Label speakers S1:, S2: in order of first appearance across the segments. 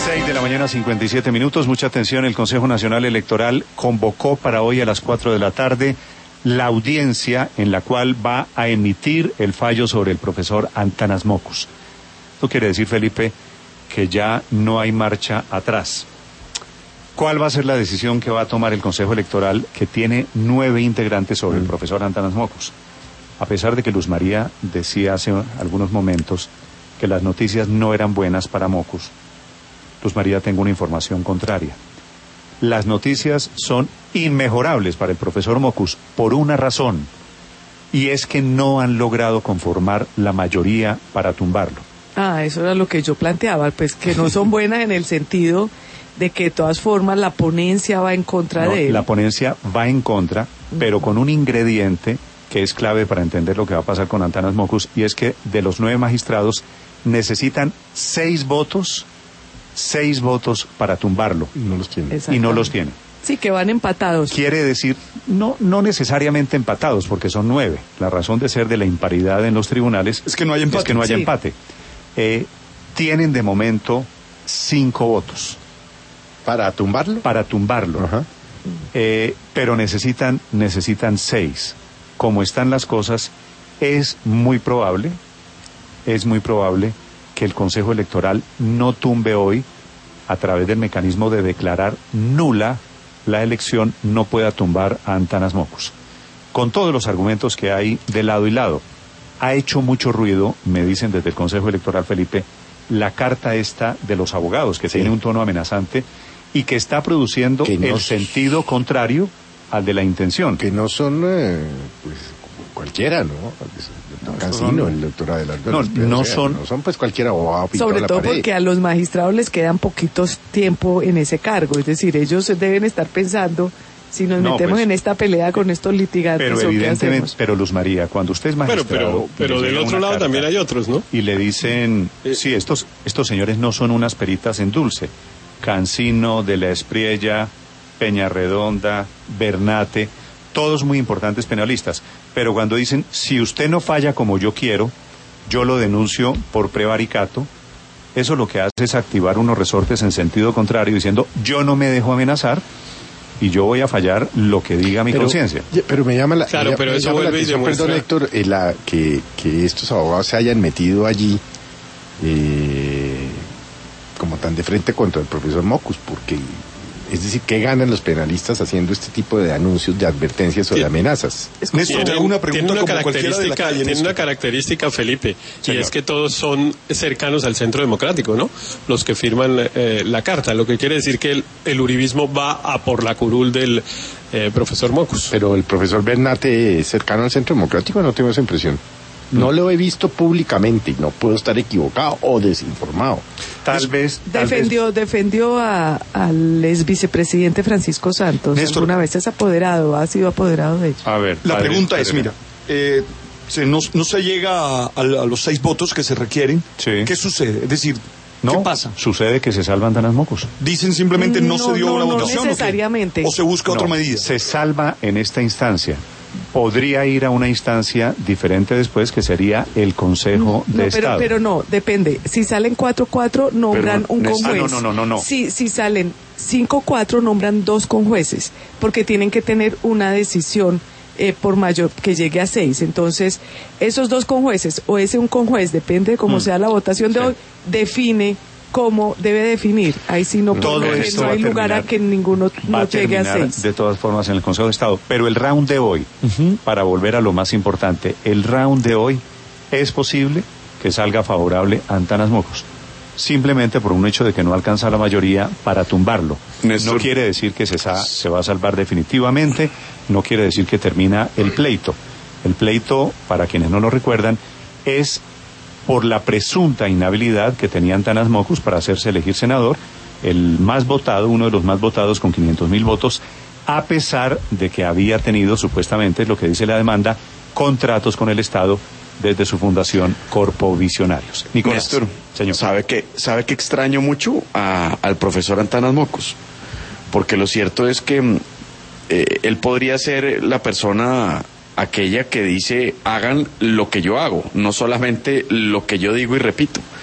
S1: 6 de la mañana, 57 minutos. Mucha atención, el Consejo Nacional Electoral convocó para hoy a las 4 de la tarde la audiencia en la cual va a emitir el fallo sobre el profesor Antanas Mockus. Esto quiere decir, Felipe, que ya no hay marcha atrás. ¿Cuál va a ser la decisión que va a tomar el Consejo Electoral, que tiene 9 integrantes, sobre el profesor Antanas Mockus? A pesar de que Luz María decía hace algunos momentos que las noticias no eran buenas para Mockus, Luz María, tengo una información contraria. Las noticias son inmejorables para el profesor Mockus por una razón, y es que no han logrado conformar la mayoría para tumbarlo.
S2: Eso era lo que yo planteaba, pues que no son buenas en el sentido de que de todas formas la ponencia va en contra de él.
S1: La ponencia va en contra, pero con un ingrediente que es clave para entender lo que va a pasar con Antanas Mockus, y es que de los 9 magistrados necesitan 6 votos para tumbarlo. Y no los tiene.
S2: Sí, que van empatados.
S1: Quiere decir, no necesariamente empatados, porque son 9. La razón de ser de la imparidad en los tribunales
S3: es que no hay empate.
S1: Tienen de momento 5 votos.
S4: ¿Para tumbarlo?
S1: Para tumbarlo.
S4: Ajá.
S1: Pero necesitan 6. Como están las cosas, es muy probable que el Consejo Electoral no tumbe hoy, a través del mecanismo de declarar nula la elección, no pueda tumbar a Antanas Mockus. Con todos los argumentos que hay de lado y lado. Ha hecho mucho ruido, me dicen desde el Consejo Electoral, Felipe, la carta esta de los abogados, que tiene un tono amenazante y que está produciendo el sentido contrario al de la intención.
S4: Que no son, cualquiera, ¿no? Cancino, el doctor Adelardo.
S1: No son
S4: pues cualquiera abogado pintado
S2: sobre
S4: la
S2: todo
S4: pared.
S2: porque a los magistrados les quedan poquitos tiempo en ese cargo, es decir, ellos deben estar pensando, si nos metemos en esta pelea con estos litigantes,
S1: pero evidentemente, pero Luz María, cuando usted es magistrado,
S3: pero del otro lado también hay otros, ¿no?
S1: Y le dicen, sí, estos señores no son unas peritas en dulce. Cancino, de la Espriella, Peñarredonda, Bernate, todos muy importantes penalistas, pero cuando dicen, si usted no falla como yo quiero, yo lo denuncio por prevaricato, eso lo que hace es activar unos resortes en sentido contrario, diciendo, yo no me dejo amenazar y yo voy a fallar lo que diga mi conciencia.
S4: Pero me llama la
S3: pero eso vuelve y demuestra.
S4: Perdón, Héctor, que estos abogados se hayan metido allí como tan de frente contra el profesor Mockus, porque, es decir, ¿qué ganan los penalistas haciendo este tipo de anuncios, de advertencias o de amenazas?
S3: Tiene una característica, Felipe, señor, y es que todos son cercanos al centro democrático, ¿no? Los que firman la carta, lo que quiere decir que el uribismo va a por la curul del profesor Mockus.
S4: Pero el profesor Bernate es cercano al centro democrático, no tengo esa impresión. No lo he visto públicamente y no puedo estar equivocado o desinformado.
S1: Tal vez
S2: defendió al ex vicepresidente Francisco Santos.
S3: Néstor,
S2: ¿Alguna vez ha sido apoderado de ello?
S1: A ver,
S3: la pregunta es, mira, no se llega a los 6 votos que se requieren.
S1: Sí.
S3: ¿Qué sucede? Es decir, ¿qué pasa?
S1: Sucede que se salva Antanas Mockus.
S3: Dicen simplemente no se dio una votación.
S2: No necesariamente.
S3: ¿O se busca otra medida?
S1: Se salva en esta instancia. Podría ir a una instancia diferente después, que sería el Consejo de Estado.
S2: Pero no, depende. Si salen 4-4, nombran un conjuez.
S1: No.
S2: Si salen 5-4, nombran 2 conjueces, porque tienen que tener una decisión por mayor que llegue a 6. Entonces, esos 2 conjueces, o ese un conjuez, depende de cómo sea la votación de hoy, define cómo debe definir. Ahí sí no hay lugar a que ninguno no llegue a 6.
S1: De todas formas en el Consejo de Estado. Pero el round de hoy, para volver a lo más importante, el round de hoy es posible que salga favorable a Antanas Mockus, simplemente por un hecho de que no alcanza la mayoría para tumbarlo.
S3: Néstor.
S1: No quiere decir que se va a salvar definitivamente, no quiere decir que termina el pleito. El pleito, para quienes no lo recuerdan, es por la presunta inhabilidad que tenía Antanas Mockus para hacerse elegir senador, el más votado, uno de los más votados con 500,000 votos, a pesar de que había tenido, supuestamente, lo que dice la demanda, contratos con el Estado desde su fundación Corpo Visionarios. Nicolás,
S5: Néstor,
S1: señor.
S5: ¿sabe que extraño mucho al profesor Antanas Mockus? Porque lo cierto es que él podría ser la persona aquella que dice hagan lo que yo hago, no solamente lo que yo digo y repito.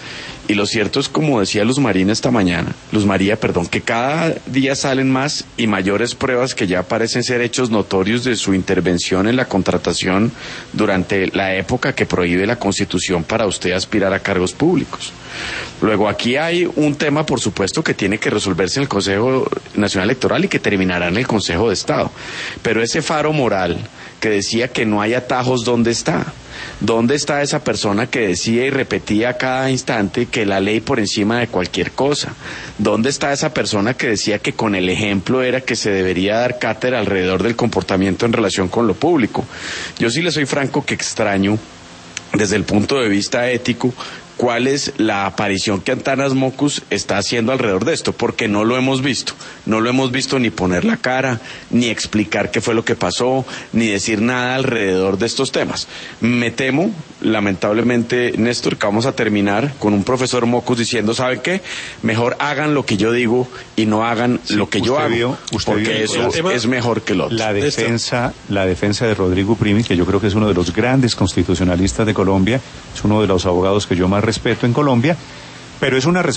S5: Y lo cierto es, como decía Luz María, que cada día salen más y mayores pruebas que ya parecen ser hechos notorios de su intervención en la contratación durante la época que prohíbe la Constitución para usted aspirar a cargos públicos. Luego, aquí hay un tema, por supuesto, que tiene que resolverse en el Consejo Nacional Electoral y que terminará en el Consejo de Estado. Pero ese faro moral que decía que no hay atajos, ¿dónde está? ¿Dónde está esa persona que decía y repetía a cada instante que la ley por encima de cualquier cosa? ¿Dónde está esa persona que decía que con el ejemplo era que se debería dar cátedra alrededor del comportamiento en relación con lo público? Yo sí le soy franco que extraño, desde el punto de vista ético, cuál es la aparición que Antanas Mockus está haciendo alrededor de esto, porque no lo hemos visto ni poner la cara, ni explicar qué fue lo que pasó, ni decir nada alrededor de estos temas. Me temo, lamentablemente, Néstor, que vamos a terminar con un profesor Mockus diciendo, ¿saben qué? Mejor hagan lo que yo digo y no hagan lo que yo hago, porque eso es mejor que lo otro.
S1: La defensa de Rodrigo Uprimi, que yo creo que es uno de los grandes constitucionalistas de Colombia, es uno de los abogados que yo más respeto en Colombia, pero es una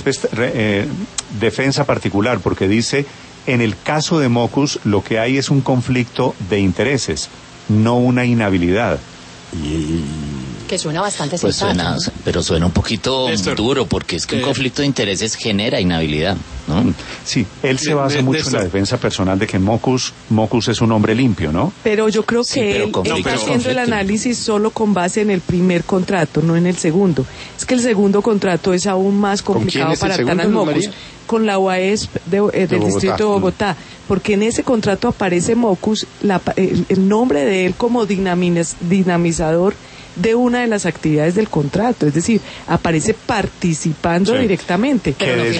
S1: defensa particular, porque dice, en el caso de Mockus lo que hay es un conflicto de intereses, no una inhabilidad.
S6: Que suena bastante
S7: pues
S6: sensato.
S7: Pero suena un poquito duro, porque es que un conflicto de intereses genera inhabilidad, ¿no?
S1: Sí, él se basa mucho en la defensa personal de que Mockus es un hombre limpio, ¿no?
S2: Pero yo creo que él está haciendo el análisis solo con base en el primer contrato, no en el segundo. Es que el segundo contrato es aún más complicado para Antanas Mockus. Con la UASP del Distrito de Bogotá, porque en ese contrato aparece Mockus, el nombre de él como dinamizador de una de las actividades del contrato, es decir, aparece participando directamente,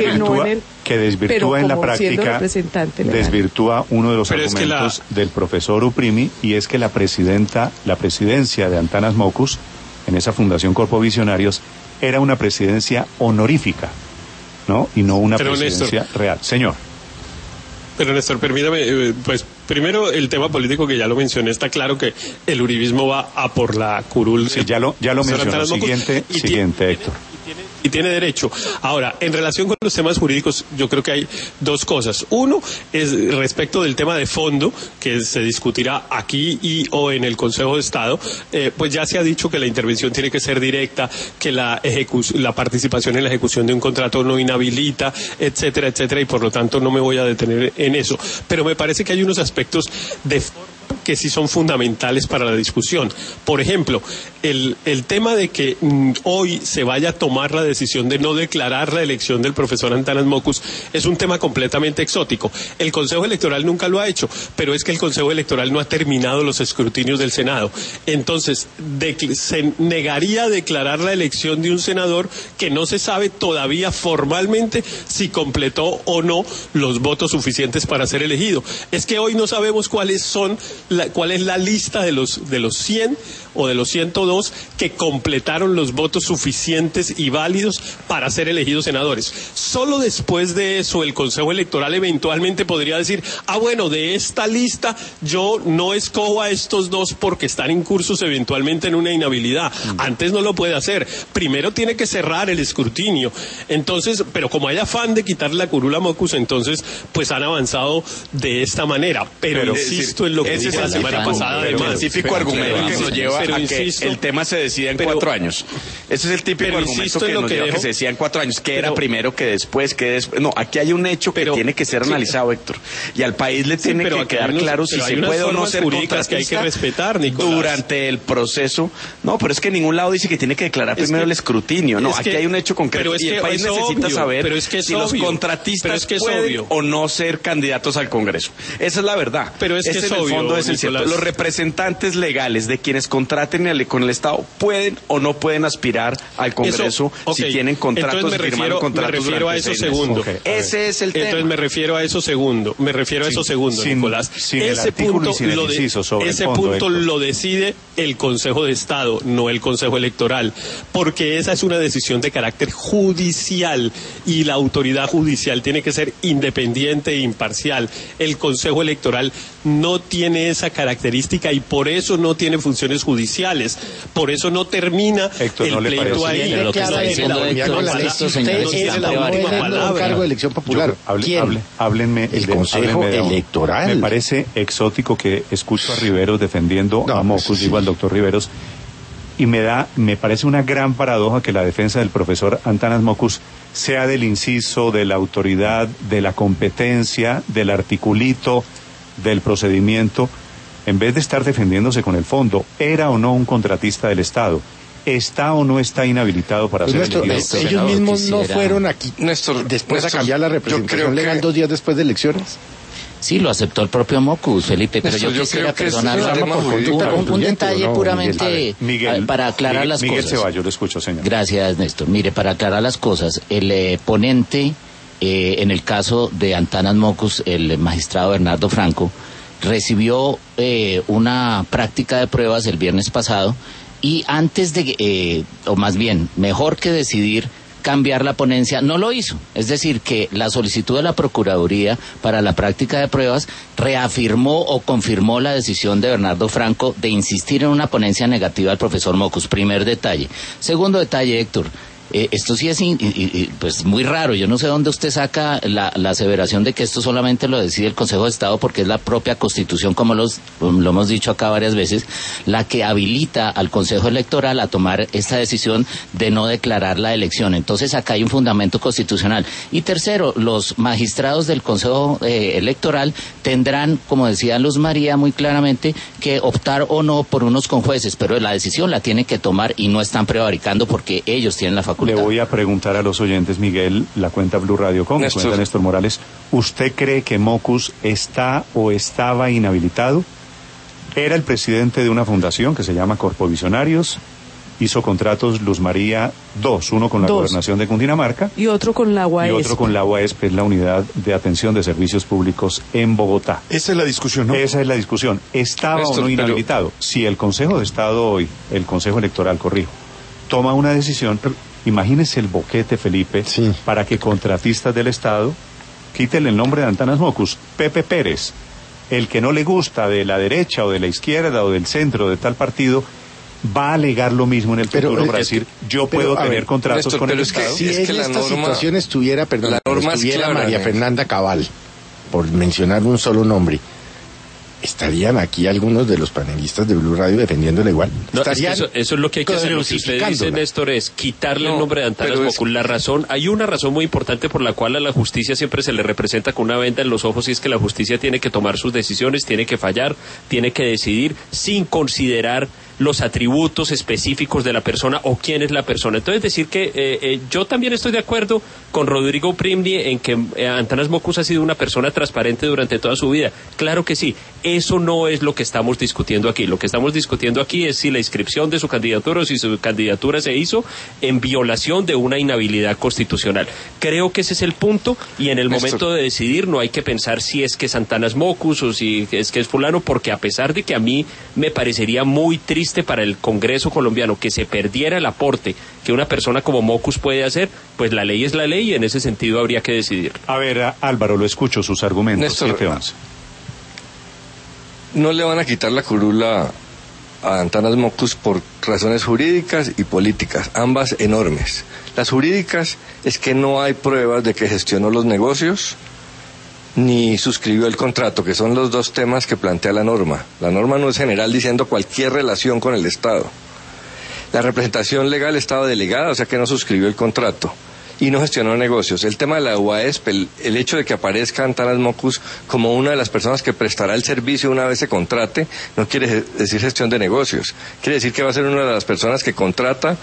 S1: que desvirtúa en la práctica, desvirtúa uno de los argumentos del profesor Uprimi, y es que la presidencia de Antanas Mockus en esa Fundación Corpo Visionarios era una presidencia honorífica, ¿no? Y no una presidencia Néstor, real. Señor.
S3: Pero Néstor, permítame, pues primero el tema político que ya lo mencioné, está claro que el uribismo va a por la curul.
S1: Sí, ya lo mencionó. Siguiente, Héctor.
S3: Y tiene derecho. Ahora, en relación con los temas jurídicos, yo creo que hay dos cosas. Uno es respecto del tema de fondo, que se discutirá aquí o en el Consejo de Estado. Pues ya se ha dicho que la intervención tiene que ser directa, que la participación en la ejecución de un contrato no inhabilita, etcétera, etcétera, y por lo tanto no me voy a detener en eso. Pero me parece que hay unos aspectos de forma que sí son fundamentales para la discusión. Por ejemplo, el tema de que hoy se vaya a tomar la decisión de no declarar la elección del profesor Antanas Mockus es un tema completamente exótico. El Consejo Electoral nunca lo ha hecho, pero es que el Consejo Electoral no ha terminado los escrutinios del Senado. Entonces, se negaría a declarar la elección de un senador que no se sabe todavía formalmente si completó o no los votos suficientes para ser elegido. Es que hoy no sabemos cuál es la lista de los 100 o de los 102 que completaron los votos suficientes y válidos para ser elegidos senadores. Solo después de eso el Consejo Electoral eventualmente podría decir, bueno, de esta lista yo no escojo a estos dos porque están incursos eventualmente en una inhabilidad. Antes no lo puede hacer. Primero tiene que cerrar el escrutinio. Entonces, pero como hay afán de quitarle la curul a Mockus, entonces pues han avanzado de esta manera. Pero insisto en lo que dije la semana pasada.
S5: El específico argumento que nos lleva a que el tema se decida en 4 años. Ese es el típico argumento que nos lleva a que se decida en 4 años. ¿Qué era primero, que después, que después? No, aquí hay un hecho que tiene que ser analizado, Héctor. Y al país le tiene que quedar claro si se puede o no ser contratista
S3: que hay que respetar, Nicolás,
S5: durante el proceso. No, pero es que en ningún lado dice que tiene que declarar primero el escrutinio. No, aquí hay un hecho concreto y el país necesita saber si los contratistas pueden o no ser candidatos al Congreso. Esa es la verdad.
S3: Pero es que
S5: en el fondo es el cierto. Los representantes legales de quienes contraten con el Estado pueden o no pueden aspirar al Congreso si tienen contratos, firmaron contratos.
S3: Me refiero a eso segundo.
S5: Ese es el tema.
S3: Entonces me refiero a eso segundo. Nicolás. Ese punto lo decide el Consejo de Estado, no el Consejo Electoral, porque esa es una decisión de carácter judicial y la autoridad judicial tiene que ser independiente e imparcial. El Consejo Electoral no tiene esa característica y por eso no tiene funciones judiciales, por eso no termina
S1: Héctor,
S3: el
S1: ¿no
S3: pleito ahí.
S7: Lo que está diciendo Héctor, estos señores
S4: es
S7: están prevaricando.
S4: un cargo de elección popular.
S1: Háblenme
S4: el Consejo Electoral.
S1: Me parece exótico que escucho a Riveros defendiendo a Mocus, digo al doctor Riveros, y me parece una gran paradoja que la defensa del profesor Antanas Mocus sea del inciso, de la autoridad, de la competencia, del articulito, del procedimiento, en vez de estar defendiéndose con el fondo. ¿Era o no un contratista del Estado? ¿Está o no está inhabilitado para ser elegido?
S4: Ellos mismos no fueron aquí después a cambiar la representación legal 2 días después de elecciones.
S7: Sí, lo aceptó el propio Mocus, Felipe, pero yo quisiera perdonar un detalle puramente
S1: Miguel,
S7: para aclarar las
S1: Miguel
S7: cosas.
S1: Ceballos, lo escucho, señor.
S7: Gracias, Néstor. Mire, para aclarar las cosas, el ponente, en el caso de Antanas Mocus, el magistrado Bernardo Franco, recibió una práctica de pruebas el viernes pasado y antes de, o más bien, mejor que decidir cambiar la ponencia, no lo hizo. Es decir, que la solicitud de la Procuraduría para la práctica de pruebas reafirmó o confirmó la decisión de Bernardo Franco de insistir en una ponencia negativa al profesor Mocus. Primer detalle. Segundo detalle, Héctor. Esto sí es pues muy raro. Yo no sé dónde usted saca la aseveración de que esto solamente lo decide el Consejo de Estado, porque es la propia Constitución, como lo hemos dicho acá varias veces, la que habilita al Consejo Electoral a tomar esta decisión de no declarar la elección. Entonces acá hay un fundamento constitucional. Y tercero, los magistrados del Consejo Electoral tendrán, como decía Luz María muy claramente, que optar o no por unos conjueces, pero la decisión la tienen que tomar y no están prevaricando porque ellos tienen la facultad.
S1: Le voy a preguntar a los oyentes, Miguel, la cuenta Blue Radio Com, cuenta Néstor Morales, ¿usted cree que Mocus está o estaba inhabilitado? Era el presidente de una fundación que se llama Corpovisionarios, hizo contratos Luz María 2, uno con la Gobernación de Cundinamarca
S2: y otro con la UAESP.
S1: Y otro con la UAESP, que es la Unidad de Atención de Servicios Públicos en Bogotá.
S8: Esa es la discusión, ¿no?
S1: Esa es la discusión. ¿Estaba o no inhabilitado? Si el Consejo de Estado hoy, el Consejo Electoral, corrijo, toma una decisión, imagínese el boquete, Felipe, para que contratistas del Estado quiten el nombre de Antanas Mocus. Pepe Pérez, el que no le gusta de la derecha o de la izquierda o del centro de tal partido, va a alegar lo mismo en el futuro para decir, yo puedo tener contratos Néstor, con el Estado.
S4: Si en esta situación estuviera María Fernanda Cabal, por mencionar un solo nombre, ¿estarían aquí algunos de los panelistas de Blue Radio defendiéndola igual?
S3: No, eso es lo que hay que hacer. Lo que usted dice, Néstor, es quitarle el nombre de Antanas Mocus. Hay una razón muy importante por la cual a la justicia siempre se le representa con una venda en los ojos, y es que la justicia tiene que tomar sus decisiones, tiene que fallar, tiene que decidir sin considerar los atributos específicos de la persona o quién es la persona. Entonces decir que yo también estoy de acuerdo con Rodrigo Primni en que Antanas Mocus ha sido una persona transparente durante toda su vida. Claro que sí, eso no es lo que estamos discutiendo aquí. Lo que estamos discutiendo aquí es si la inscripción de su candidatura o si su candidatura se hizo en violación de una inhabilidad constitucional. Creo que ese es el punto, y en el momento de decidir no hay que pensar si es que es Antanas Mocus o si es que es fulano, porque a pesar de que a mí me parecería muy triste para el Congreso colombiano que se perdiera el aporte que una persona como Mocus puede hacer, pues la ley es la ley y en ese sentido habría que decidir.
S1: A ver, Álvaro, lo escucho, sus argumentos.
S9: Néstor, no le van a quitar la curula a Antanas Mocus por razones jurídicas y políticas, ambas enormes. Las jurídicas es que no hay pruebas de que gestionó los negocios ni suscribió el contrato, que son los dos temas que plantea la norma. La norma no es general diciendo cualquier relación con el Estado. La representación legal estaba delegada, o sea que no suscribió el contrato y no gestionó negocios. El tema de la UAESP, el hecho de que aparezca Antanas Mocus como una de las personas que prestará el servicio una vez se contrate, no quiere decir gestión de negocios. Quiere decir que va a ser una de las personas que contrata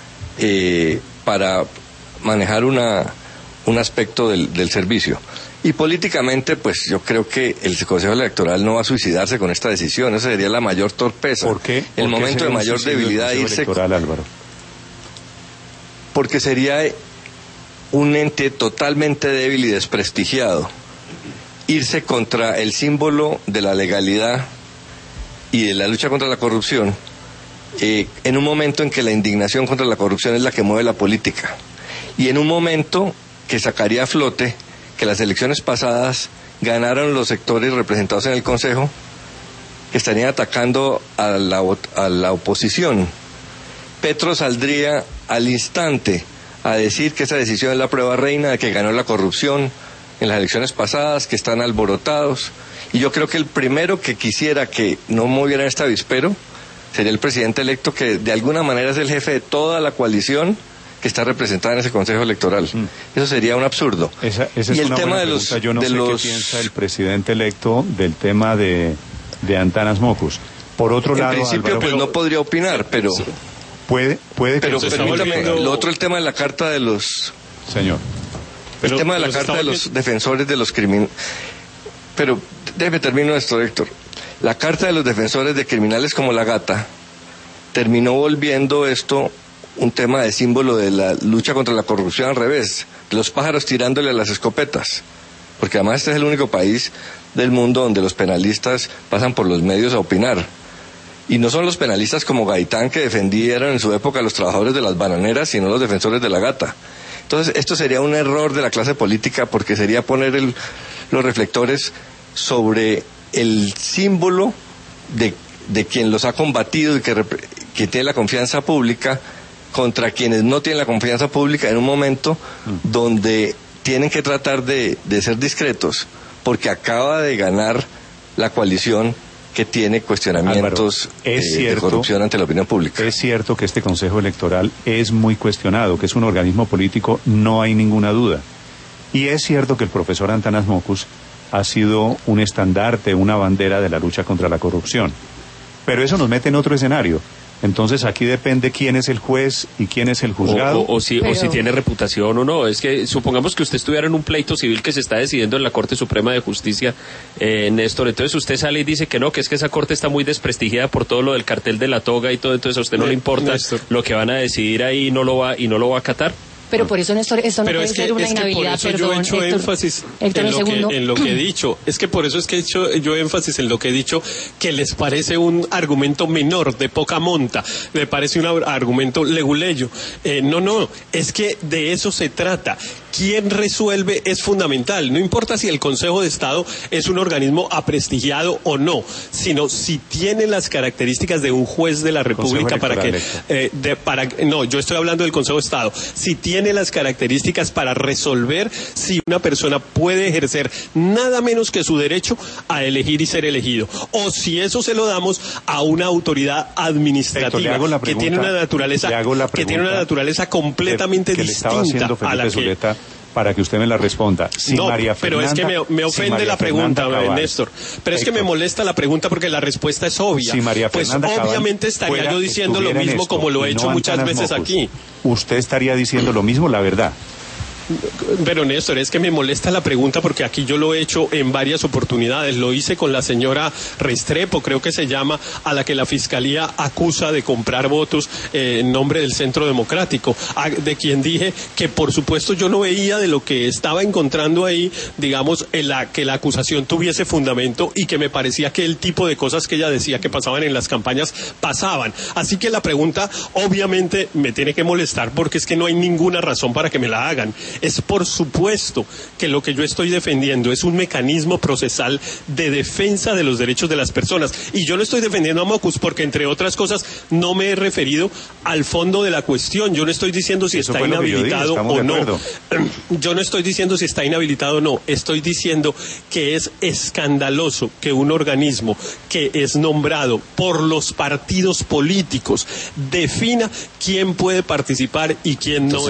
S9: para manejar un aspecto del servicio. Y políticamente, pues yo creo que el Consejo Electoral no va a suicidarse con esta decisión. Esa sería la mayor torpeza.
S1: ¿Por qué?
S9: El momento de mayor debilidad irse.
S1: Álvaro.
S9: Porque sería un ente totalmente débil y desprestigiado. Irse contra el símbolo de la legalidad y de la lucha contra la corrupción, en un momento en que la indignación contra la corrupción es la que mueve la política. Y en un momento que sacaría a flote que las elecciones pasadas ganaron los sectores representados en el Consejo que estarían atacando a la oposición. Petro saldría al instante a decir que esa decisión es la prueba reina de que ganó la corrupción en las elecciones pasadas, que están alborotados. Y yo creo que el primero que quisiera que no movieran este avispero sería el presidente electo, que de alguna manera es el jefe de toda la coalición que está representada en ese Consejo Electoral. Eso sería un absurdo.
S1: Esa es el tema de los... Yo no sé qué piensa el presidente electo del tema de Antanas Mockus. Por otro lado,
S9: en principio, Álvaro, pues no podría opinar, pero...
S1: Puede
S9: pero permítame, lo otro, el tema de la carta de los...
S1: Señor.
S9: El tema de la carta de los defensores de los criminales... Pero déjeme termino esto, Héctor. La carta de los defensores de criminales como la Gata terminó volviendo esto un tema de símbolo de la lucha contra la corrupción al revés, de los pájaros tirándole a las escopetas, porque además este es el único país del mundo donde los penalistas pasan por los medios a opinar, y no son los penalistas como Gaitán que defendieron en su época a los trabajadores de las bananeras, sino los defensores de la Gata. Entonces esto sería un error de la clase política, porque sería poner los reflectores sobre el símbolo de quien los ha combatido y que tiene la confianza pública contra quienes no tienen la confianza pública en un momento donde tienen que tratar de ser discretos, porque acaba de ganar la coalición que tiene cuestionamientos de corrupción ante la opinión pública.
S1: Es cierto que este Consejo Electoral es muy cuestionado, que es un organismo político, no hay ninguna duda. Y es cierto que el profesor Antanas Mockus ha sido un estandarte, una bandera de la lucha contra la corrupción. Pero eso nos mete en otro escenario. Entonces aquí depende quién es el juez y quién es el juzgado.
S8: O si tiene reputación o no. Es que supongamos que usted estuviera en un pleito civil que se está decidiendo en la Corte Suprema de Justicia, Néstor. Entonces usted sale y dice que no, que es que esa Corte está muy desprestigiada por todo lo del cartel de la toga y todo. Entonces a usted no le importa Néstor, lo que van a decidir ahí y no lo va a acatar.
S6: Pero por eso, Néstor, esto no puede ser una inhabilidad.
S3: Por eso yo he hecho énfasis en lo que he dicho. Es que por eso es que he hecho yo énfasis en lo que he dicho, que les parece un argumento menor, de poca monta, me parece un argumento leguleyo. No, es que de eso se trata. Quien resuelve es fundamental. No importa si el Consejo de Estado es un organismo aprestigiado o no, sino si tiene las características de un juez de la República yo estoy hablando del Consejo de Estado. Si tiene las características para resolver si una persona puede ejercer nada menos que su derecho a elegir y ser elegido, o si eso se lo damos a una autoridad administrativa que tiene una naturaleza completamente distinta a la que...
S1: Para que usted me la responda.
S3: Pero es que me ofende la pregunta, Néstor. Pero es que me molesta la pregunta porque la respuesta es obvia. Pues obviamente estaría yo diciendo lo mismo como lo he hecho muchas veces aquí.
S1: Usted estaría diciendo lo mismo, la verdad.
S3: Pero Néstor, es que me molesta la pregunta porque aquí yo lo he hecho en varias oportunidades. Lo hice con la señora Restrepo, creo que se llama, a la que la Fiscalía acusa de comprar votos en nombre del Centro Democrático, de quien dije que por supuesto yo no veía de lo que estaba encontrando ahí, digamos, que la acusación tuviese fundamento, y que me parecía que el tipo de cosas que ella decía que pasaban en las campañas pasaban. Así que la pregunta obviamente me tiene que molestar porque es que no hay ninguna razón para que me la hagan. Es por supuesto que lo que yo estoy defendiendo es un mecanismo procesal de defensa de los derechos de las personas. Y yo no estoy defendiendo a Mockus porque, entre otras cosas, no me he referido al fondo de la cuestión. Yo no estoy diciendo si está inhabilitado o no. Yo no estoy diciendo si está inhabilitado o no. Estoy diciendo que es escandaloso que un organismo que es nombrado por los partidos políticos defina quién puede participar y quién no.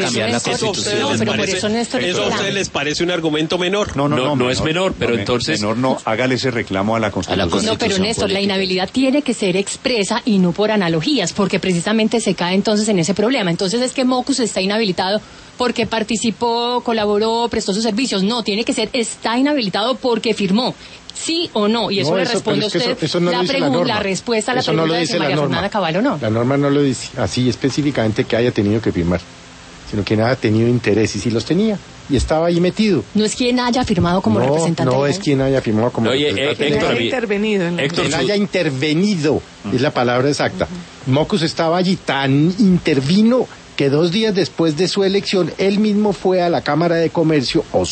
S3: ¿Eso a ustedes les parece un argumento menor?
S8: No es menor, pero entonces...
S1: Menor no, hágale ese reclamo a la Constitución.
S6: No, pero Néstor, la inhabilidad tiene que ser expresa y no por analogías, porque precisamente se cae entonces en ese problema. Entonces es que Mockus está inhabilitado porque participó, colaboró, prestó sus servicios. No, tiene que ser, está inhabilitado porque firmó. ¿Sí o no? Y eso le responde a usted la respuesta a la pregunta de María Fernanda Cabal, ¿o no?
S4: La norma no lo dice así específicamente que haya tenido que firmar, sino quien haya tenido interés, y si los tenía, y estaba ahí metido.
S6: No es quien haya firmado como representante.
S4: No es quien haya firmado como representante.
S2: Quien
S4: haya intervenido, es la palabra exacta. Mockus estaba allí, tan intervino que 2 días después de su elección, él mismo fue a la Cámara de Comercio, o su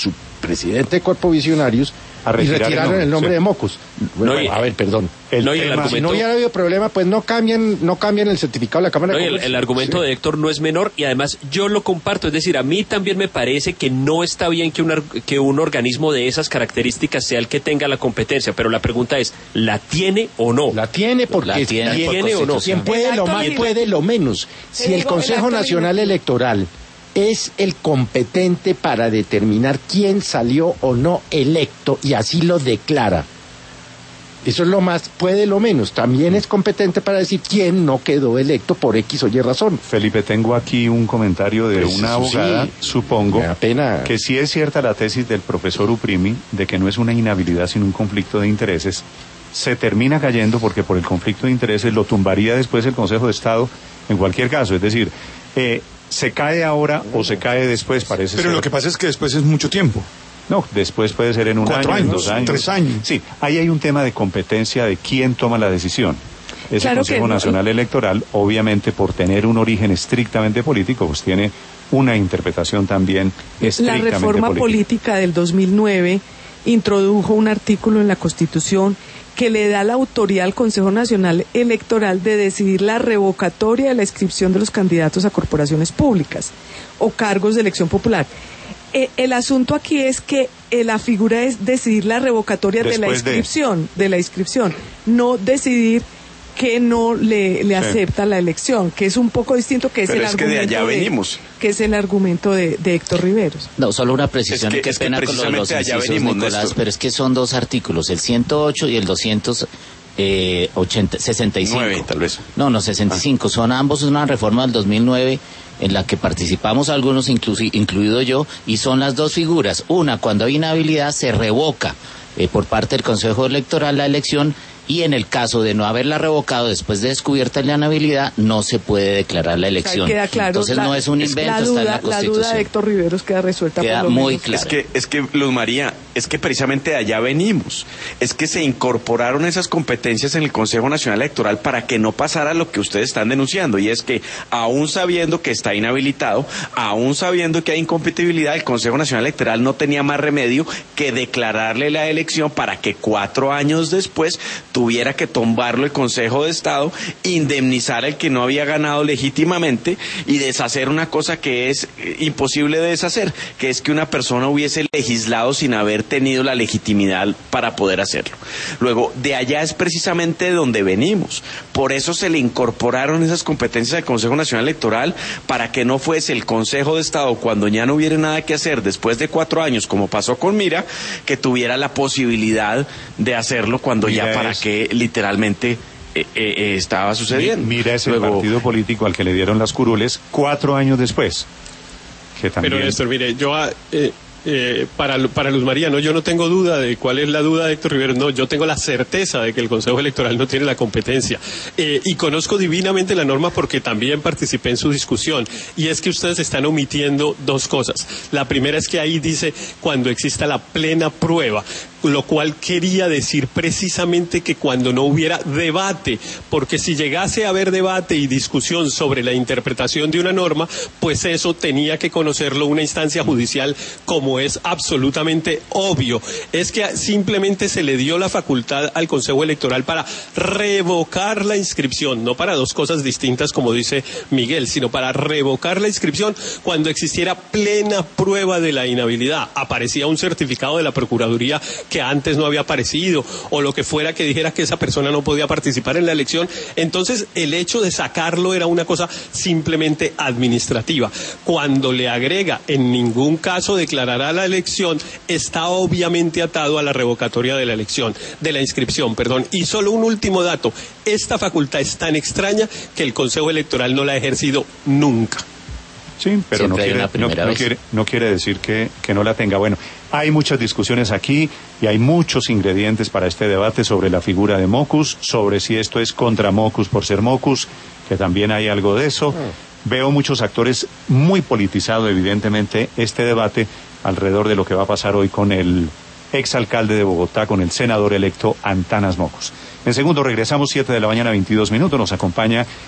S4: presidente de Corpo Visionarios, y retiraron el nombre de Mocus. Bueno, a ver, perdón. Si no hubiera habido problema, pues no cambien el certificado de la Cámara de Comercio.
S8: El argumento de Héctor no es menor y además yo lo comparto. Es decir, a mí también me parece que no está bien que un organismo de esas características sea el que tenga la competencia, pero la pregunta es, ¿la tiene o no?
S4: La tiene porque
S8: ¿La tiene o no?
S4: ¿Quién puede lo más, puede lo menos? Si el Consejo Nacional Electoral es el competente para determinar quién salió o no electo y así lo declara. Eso es lo más, puede lo menos. También es competente para decir quién no quedó electo por X o Y razón.
S1: Felipe, tengo aquí un comentario de una abogada, supongo,
S4: me da pena.
S1: Que sí es cierta la tesis del profesor Uprimi de que no es una inhabilidad sino un conflicto de intereses. Se termina cayendo porque por el conflicto de intereses lo tumbaría después el Consejo de Estado en cualquier caso. Es decir, ¿se cae ahora o se cae después? Parece
S10: Pero
S1: ser.
S10: lo que pasa es que después es mucho tiempo.
S1: No, después puede ser en un
S10: 4
S1: año, en
S10: años,
S1: 2 años.
S10: 3 años.
S1: Sí, ahí hay un tema de competencia de quién toma la decisión. Ese
S2: Claro
S1: Consejo Nacional Electoral, obviamente por tener un origen estrictamente político, pues tiene una interpretación también estrictamente
S2: La reforma política del 2009 introdujo un artículo en la Constitución que le da la autoridad al Consejo Nacional Electoral de decidir la revocatoria de la inscripción de los candidatos a corporaciones públicas o cargos de elección popular. El asunto aquí es que la figura es decidir la revocatoria de la inscripción, no decidir que no le acepta la elección, que es un poco distinto, que es
S5: Pero
S2: el
S5: es que
S2: argumento
S5: de allá venimos.
S2: que es el argumento de Héctor Riveros.
S7: No, solo una precisión, qué pena con los incisos, Nicolás, Néstor. Pero es que son dos artículos, el 108 y el 265.
S5: 9, tal vez.
S7: No, 65, son ambos una reforma del 2009 en la que participamos algunos, incluido yo, y son las dos figuras. Una, cuando hay inhabilidad se revoca por parte del Consejo Electoral la elección, y en el caso de no haberla revocado después de descubierta la inhabilidad, no se puede declarar la elección.
S2: Queda claro,
S7: entonces no es un invento, está en la Constitución.
S2: La duda de Héctor Riveros queda resuelta
S7: queda
S2: por lo
S7: muy
S2: menos.
S7: clara.
S5: Es que Luz María, es que precisamente de allá venimos. Es que se incorporaron esas competencias en el Consejo Nacional Electoral para que no pasara lo que ustedes están denunciando, y es que aún sabiendo que está inhabilitado, aún sabiendo que hay incompatibilidad, el Consejo Nacional Electoral no tenía más remedio que declararle la elección para que 4 años después tuviera que tumbarlo el Consejo de Estado, indemnizar al que no había ganado legítimamente y deshacer una cosa que es imposible de deshacer, que es que una persona hubiese legislado sin haber tenido la legitimidad para poder hacerlo. Luego, de allá es precisamente de donde venimos. Por eso se le incorporaron esas competencias al Consejo Nacional Electoral, para que no fuese el Consejo de Estado, cuando ya no hubiera nada que hacer después de 4 años, como pasó con Mira, que tuviera la posibilidad de hacerlo cuando ya para qué literalmente estaba sucediendo.
S1: Mira ese partido político al que le dieron las curules 4 años después. Que también...
S3: Pero Néstor, mire, yo para Luz María, no, yo no tengo duda de cuál es la duda de Héctor Rivero, no, yo tengo la certeza de que el Consejo Electoral no tiene la competencia, y conozco divinamente la norma porque también participé en su discusión, y es que ustedes están omitiendo 2 cosas. La primera es que ahí dice cuando exista la plena prueba, lo cual quería decir precisamente que cuando no hubiera debate, porque si llegase a haber debate y discusión sobre la interpretación de una norma, pues eso tenía que conocerlo una instancia judicial, como es absolutamente obvio. Es que simplemente se le dio la facultad al Consejo Electoral para revocar la inscripción, no para 2 cosas distintas como dice Miguel, sino para revocar la inscripción cuando existiera plena prueba de la inhabilidad. Aparecía un certificado de la Procuraduría que antes no había aparecido, o lo que fuera que dijera que esa persona no podía participar en la elección. Entonces el hecho de sacarlo era una cosa simplemente administrativa. Cuando le agrega en ningún caso declarará la elección, está obviamente atado a la revocatoria de la elección, de la inscripción, perdón. Y solo un último dato, esta facultad es tan extraña que el Consejo Electoral no la ha ejercido nunca.
S1: Sí, pero no quiere decir que no la tenga. Bueno, hay muchas discusiones aquí y hay muchos ingredientes para este debate sobre la figura de Mocus, sobre si esto es contra Mocus por ser Mocus, que también hay algo de eso. Veo muchos actores, muy politizado evidentemente este debate alrededor de lo que va a pasar hoy con el exalcalde de Bogotá, con el senador electo Antanas Mocus. En segundo regresamos, 7 de la mañana, 22 minutos, nos acompaña